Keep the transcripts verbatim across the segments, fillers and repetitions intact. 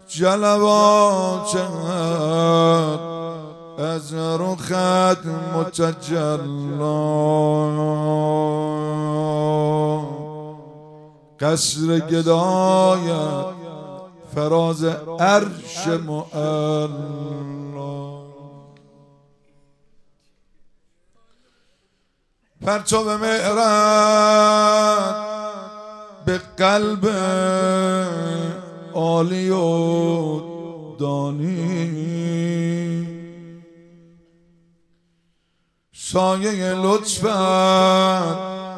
جلوات از رخت متجلا، قصر گدایت فراز عرش معلا، پرتو مهرت به قلب عالی و دانی، سایه لطفت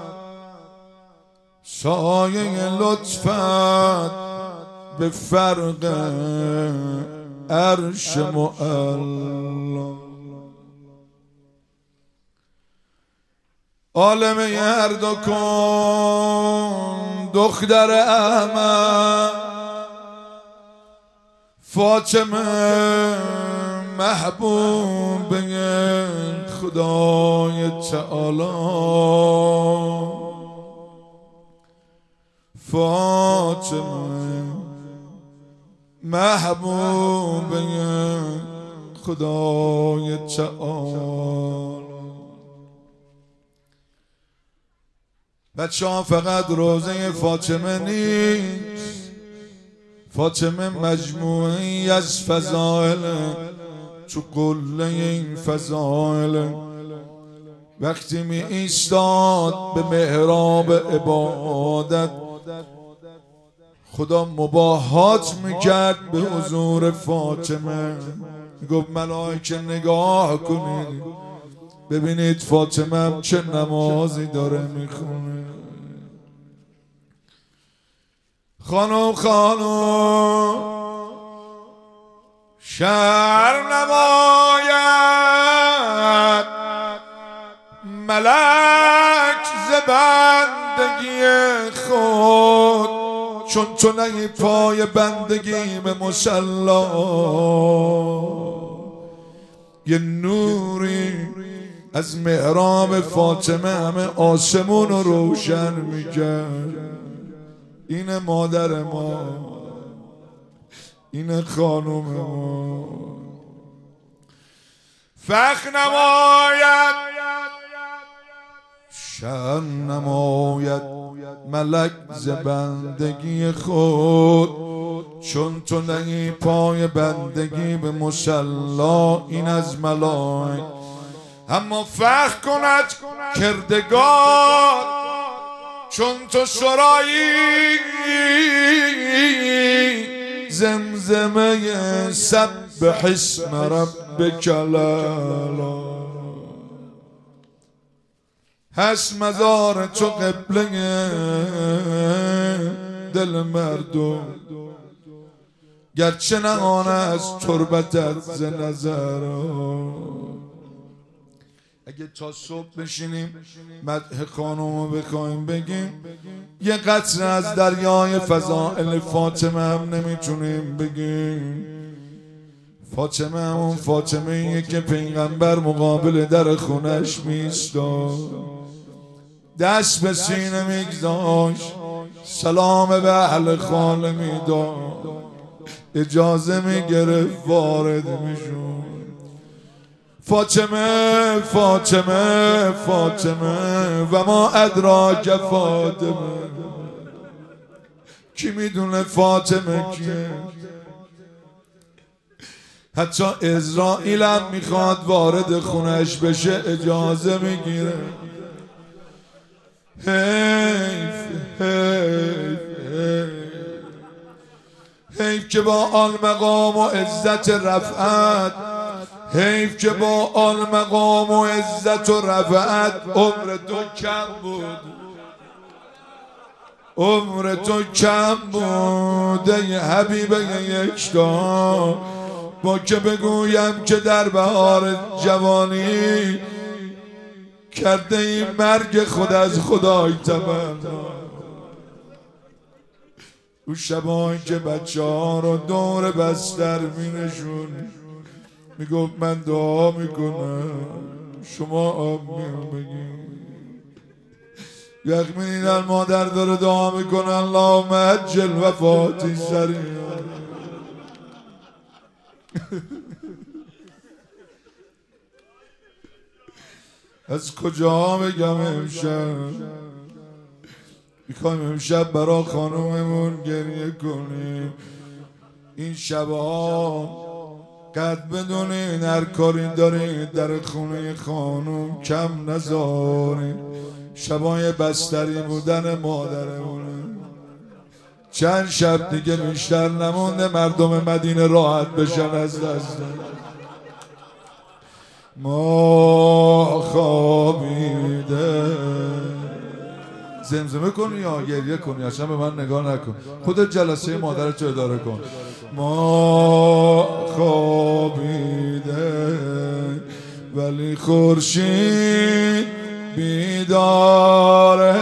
سایه لطفت به فرق عرش معلا، عالم هر کن دختر احمد فاطمه محبوب خدای تعالی، فاطمه محبوب خدای تعالی. بچه ها فقط روزه فاطمه نیست، فاطمه مجموعی از فضائل، تو قله این فضائل وقتی می ایستاد به محراب عبادت خدا مباهات میکرد به حضور فاطمه، گفت ملائکه نگاه کنید ببینید فاطمه هم چه نمازی داره میخونه. خانم خانم شهر نماید ملک ز بندگی خود، چون تو نهی پای بندگی به مصلا، یه نوری از محراب فاطمه همه آسمون رو روشن میکرد. این مادر ما، این خانم ما، فخر نماید شرم نماید ملک ز بندگی خود، چون تو نهی پای بندگی به مصلا، این از ملائک اما فخر کند کردگار، چون تو سرایی زمزمه سبح اسم ربک الاعلی، هست مزار تو قبله دل مردم، گرچه نهان از تربتت ز نظر. اگه تا صبح بشینیم مدح خانم رو بخوایم بگیم یه قطره از دریای فضائل فاطمه هم نمیتونیم بگیم. فاطمه همون فاطمه ایه که پیغمبر مقابل در خونش میستاد، دست به سینه میگذاشت، سلام به اهل خانه میداد، اجازه میگرفت وارد میشون. فاطمه فاطمه فاطمه و ما ادراک فاطمه، کی میدونه فاطمه کیه؟ حتی اسرائیل هم میخواد وارد خونش بشه اجازه میگیره. حیف حیف حیف که با آن مقام و عزت رفعت، حیف که با آن مقام و عزت و رفعت عمر تو کم بود، عمر تو کم بوده ی حبیب یکتا. با که بگویم که در بهار جوانی کرده این مرگ خود از خدای تمنا. او شبایی که بچه ها رو دور بستر می نشون می گفت من دعا می کنم شما آمین بگید. یک می دیدن مادر داره دعا می کنه اللهم عجل وفاتی سریع، از کجا بگم امشب میخوایم امشب برا خانوممون گریه کنیم. این شبها قد بدونین هر کاری دارید در خونه خانوم کم نذارین. شبای بستری بودن مادرمونه. چند شب دیگه بیشتر نمونده مردم مدینه راحت بشن از دست ما خوابیده. زمزمه کنی یا گریه کنی اصلا به من نگاه نکن. خودت جلسه مادرت رو اداره کن. ما خوابیده ولی خورشید بیداره.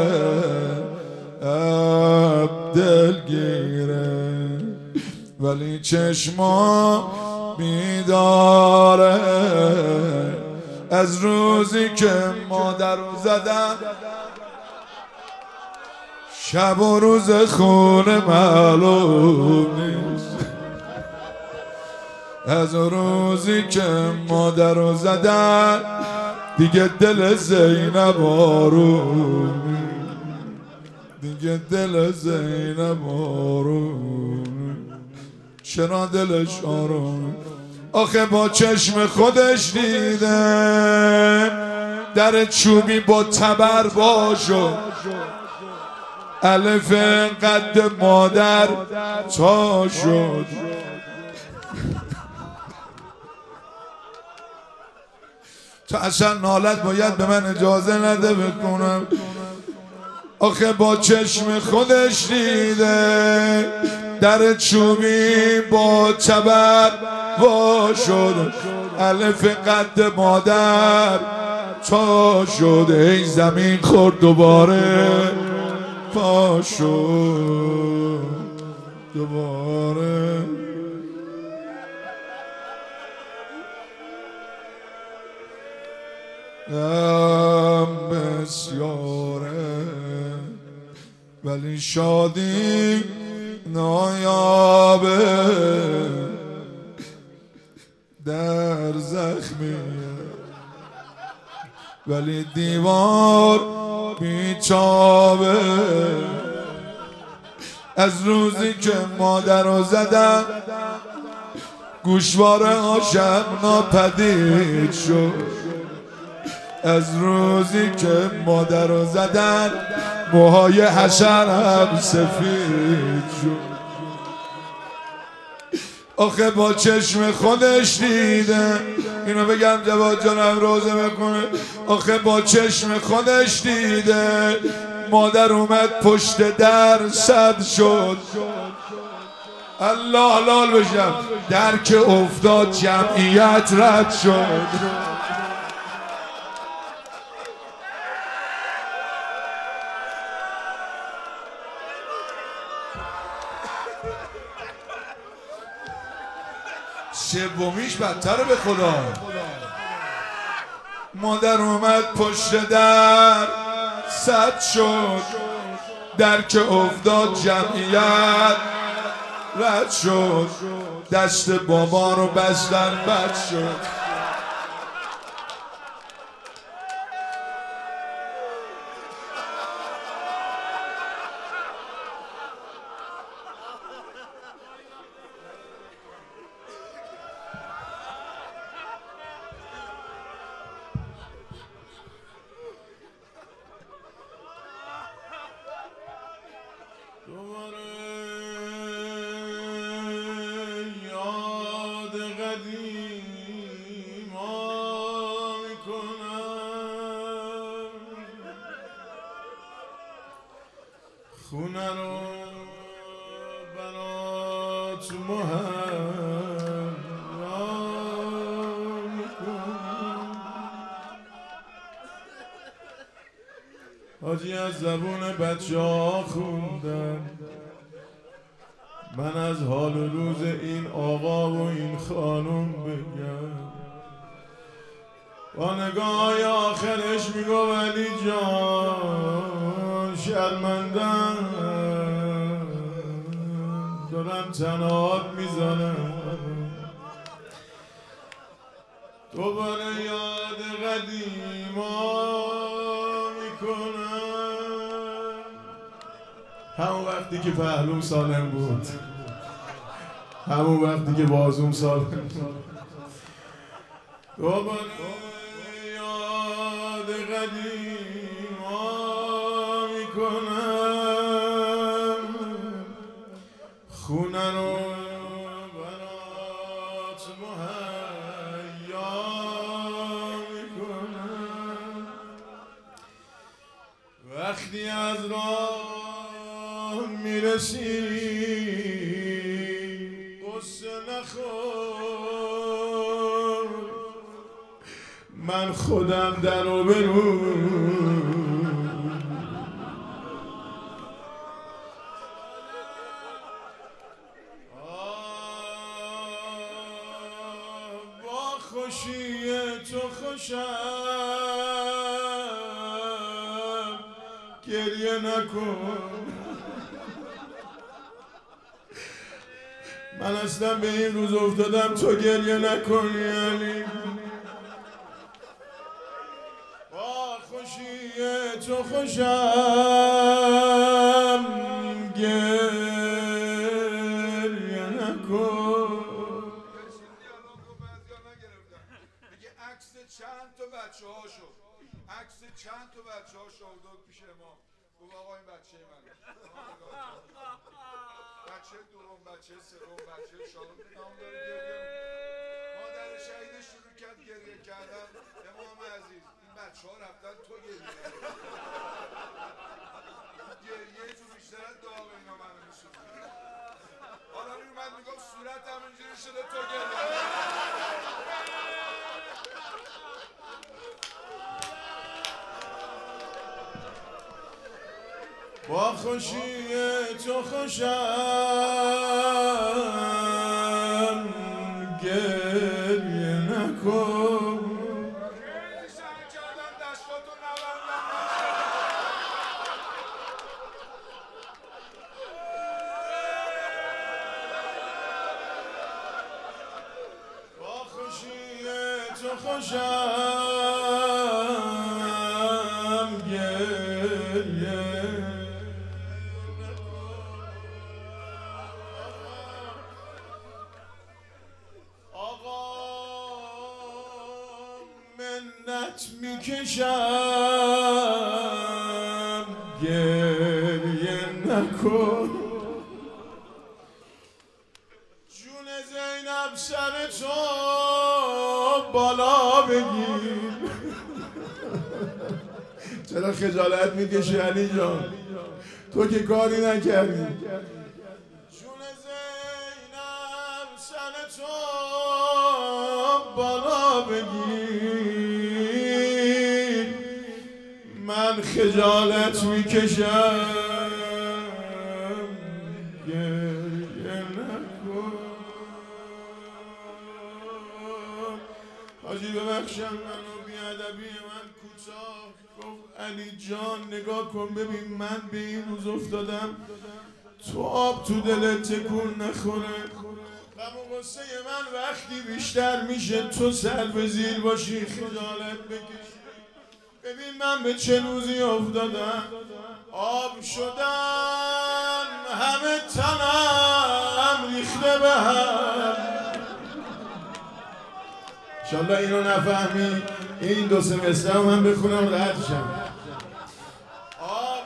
اب دلگیره ولی چشما بیداره. از روزی که مادر رو زدم شب و روز خونه معلوم نیست. از روزی که مادر رو زدن دیگه دل زینب آروم نیست. دیگه دل زینب آروم چرا دلش آروم؟ آخه با چشم خودش دیده در چوبی با تبر باشو. الف قد مادر تا شد. تا اصلا نالت باید به من اجازه نده بکنم. آخه با چشم خودش دیده در چوبی با تبر وا شد. الف قد مادر تا شد. ای زمین خورد دوباره پا شد دوباره. غم بسیاره ولی شادی نایابه. در زخمی ولی دیوار بیچابه. از روزی که مادر رو زدم گوشواره هاشم ناپدید شد. از روزی که مادر رو زدن موهای حسنم سفید شد. آخه با چشم خودش دیده. اینو بگم جواد جانم روزه بکنه. آخه با چشم خودش دیده مادر اومد پشت در صد شد. الله حلال بشم در که افتاد جمعیت رد شد. سومیش بدتره به خدا. مادر اومد پشت در صد شد. در که افتاد جمعیت رد شد. دست بابا رو بستن بد شد. یاد قدیم ها میکنم. خونه رو برات مهم میکنم. حاجی از زبون بچه ها خوندم. من از حال و روز این آقا و این خانم بگم. با نگاه آخرش میگو ولی جان شرمندم دارم تنهات میزنم. دوباره یاد قدیما میکنم، همون وقتی که پهلوم سالم بود، همون وقتی که بازوم سالم بود. دوباره یاد قدیما میکنم، خونه رو برات مهیا میکنم. وقتی از راه میرسی قصه نخور، من خودم در و برو. با خوشی تو خوشم، گریه نکن. من اصلا به این روز افتادم تو گریه نکنی علی. با خوشی تو خوشم، گریه نکن. میگه عکس چند تا بچه هاشو عکس چند تا بچه هاشو آورد پیش ما. گفت آقا این بچه منه، بچه دوم، بچه سوم، بچه چهارم نام داره گریه. مادر شهید شروع کرد گریه کردن. امام عزیز این بچه ها رفتن تو گریه گریه تو بیشتر از داغ اینا منو میسونه. حالا میومد میگفت صورت هم اینجوری شده تو گریه. با خوشی تو خوشم، گریه نکن. با خوشی تو خوشم، گریه منت میکشم، گریه نکن. جون زینب سر تو بالا بگیر. چرا خجالت میکشی علی جان؟ تو که کاری نکردی. جون زینب سر تو بالا بگیر، من خجالت میکشم، گریه نکن. حاجی ببخشم منو بیادبی من کوتاه. گفت علی جان نگاه کن ببین من به این روز افتادم، تو آب تو دلت تکون نخوره. غم و غصه من وقتی بیشتر میشه تو سر به زیر باشی خجالت بکشی. ببین من به چه روزی افتادم، آب شدم همه تنم ریخته به هم. انشالله اینو نفهمی این دو سه مصرع من بخونم رد شم. آب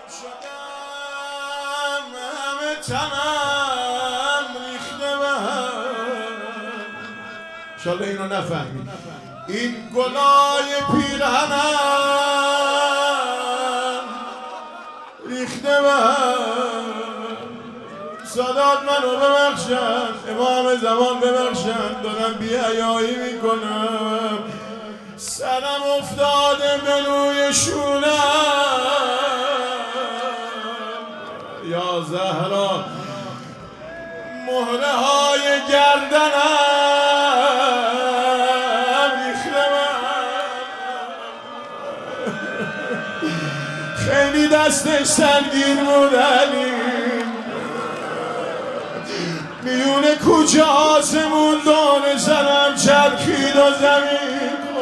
شدم همه تنم ریخته به هم. انشالله اینو نفهمی. این گلای پیرهنم ریخته به هم. سادات منو ببخشن، امام زمان ببخشن، دارم بی حیایی میکنم. سرم افتاده به روی شونم، یا زهرا مهره های گردنم ریخته به هم. خیلی دستش سنگین بود علی، میونه کوچه آسمون دانه سرم چرخید و زمین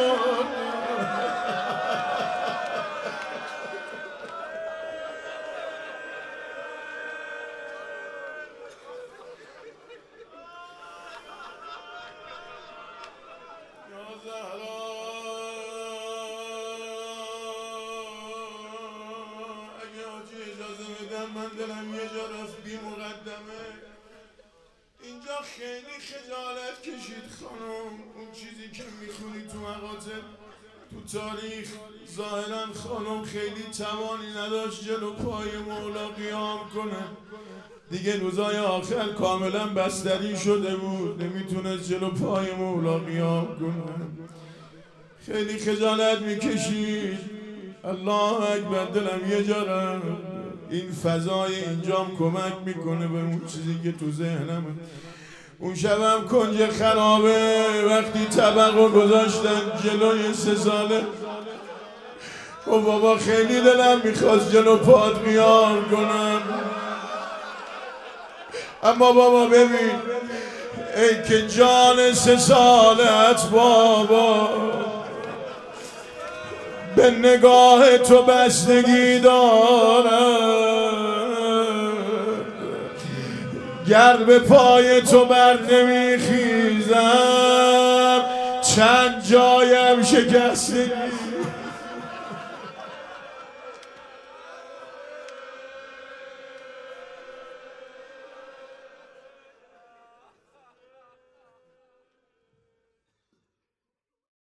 مقدمه اینجا خیلی خجالت کشید خانم. اون چیزی که میخونی تو مقاطع تو تاریخ ظاهرا خانم خیلی توانی نداشت جلو پای مولا قیام کنه. دیگه روزای آخر کاملا بستری شده بود، نمیتونست جلو پای مولا قیام کنه. خیلی خجالت میکشید. الله اکبر. دلم یه جا این فضای اینجام کمک میکنه به اون چیزی که تو ذهنمه. اون شبم کنج خرابه وقتی طبقو گذاشتن جلوی سه ساله و بابا خیلی دلم میخواست جلو پات قیام کنم، اما بابا ببین ای که جان سه سالت بابا به نگاه تو بستگی دارم، گر به پای تو بر نمیخیزم چند جایم شکسته.